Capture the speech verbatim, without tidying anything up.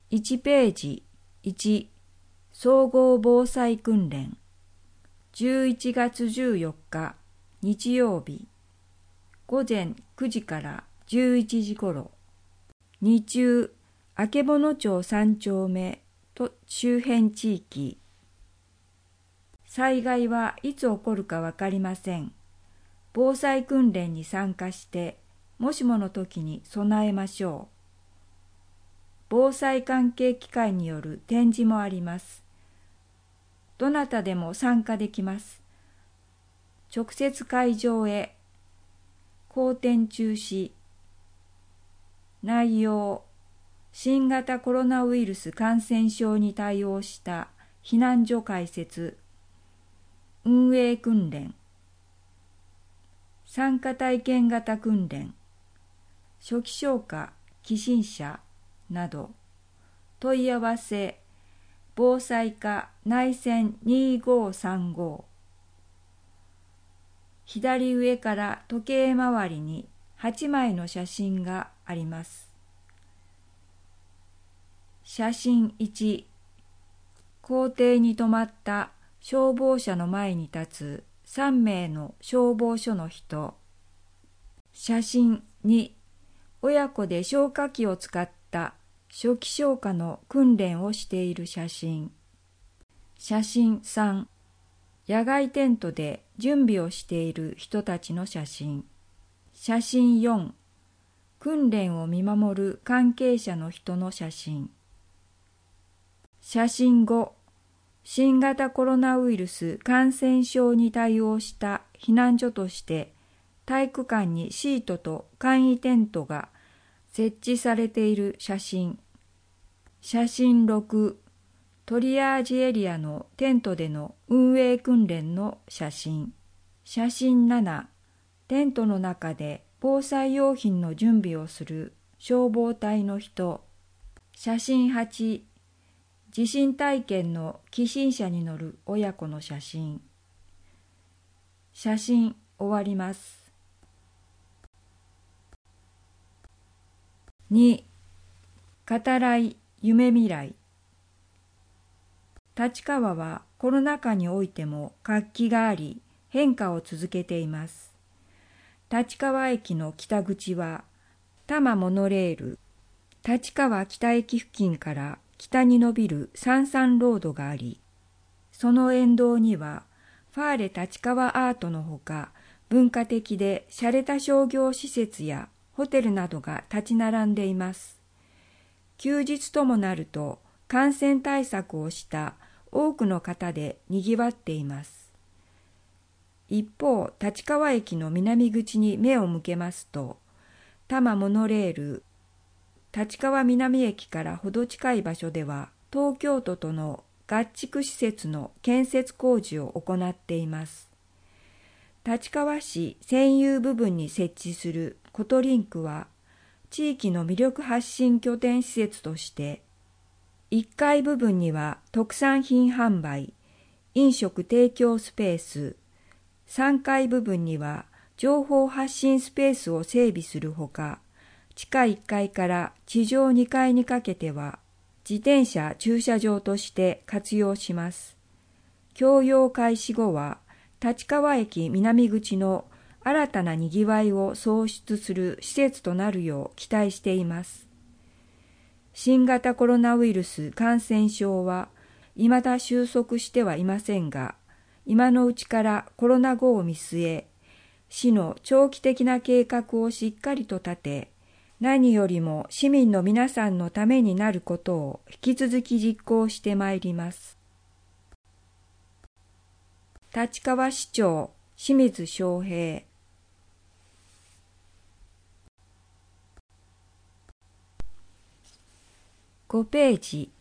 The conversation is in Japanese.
いちページいち総合防災訓練じゅういちがつじゅうよっか日曜日午前くじからじゅういちじ頃日中曙町さん丁目と周辺地域災害はいつ起こるかわかりません。防災訓練に参加してもしもの時に備えましょう。防災関係機関による展示もあります。どなたでも参加できます。直接会場へ。後展中止。内容、新型コロナウイルス感染症に対応した避難所開設、運営訓練、参加体験型訓練、初期消火、起震者など、問い合わせ、防災課内線にごさんご。左上から時計回りにはちまいの写真があります。写真いち、校庭に止まった消防車の前に立つさんめいの消防署の人。写真に、親子で消火器を使った初期消火の訓練をしている写真。写真さん、野外テントで準備をしている人たちの写真。写真よん、訓練を見守る関係者の人の写真。写真ご、新型コロナウイルス感染症に対応した避難所として体育館にシートと簡易テントが設置されている写真。写真ろく、トリアージエリアのテントでの運営訓練の写真。写真なな、テントの中で防災用品の準備をする消防隊の人。写真はち、地震体験の起震車に乗る親子の写真。写真終わります。に、語らい夢未来。立川はコロナ禍においても活気があり変化を続けています。立川駅の北口は多摩モノレール、立川北駅付近から北に伸びる三々ロードがあり、その沿道にはファーレ立川アートのほか文化的で洒落た商業施設やホテルなどが立ち並んでいます。休日ともなると感染対策をした多くの方で賑わっています。一方、立川駅の南口に目を向けますと、多摩モノレール立川南駅からほど近い場所では東京都との合築施設の建設工事を行っています。立川市占有部分に設置するコトリンクは地域の魅力発信拠点施設としていっかい部分には特産品販売、飲食提供スペース、さんがい部分には情報発信スペースを整備するほか、地下いっかいから地上にかいにかけては自転車駐車場として活用します。供用開始後は立川駅南口の新たなにぎわいを創出する施設となるよう期待しています。新型コロナウイルス感染症は未だ収束してはいませんが、今のうちからコロナ後を見据え、市の長期的な計画をしっかりと立て、何よりも市民の皆さんのためになることを引き続き実行してまいります。立川市長清水翔平。ごページ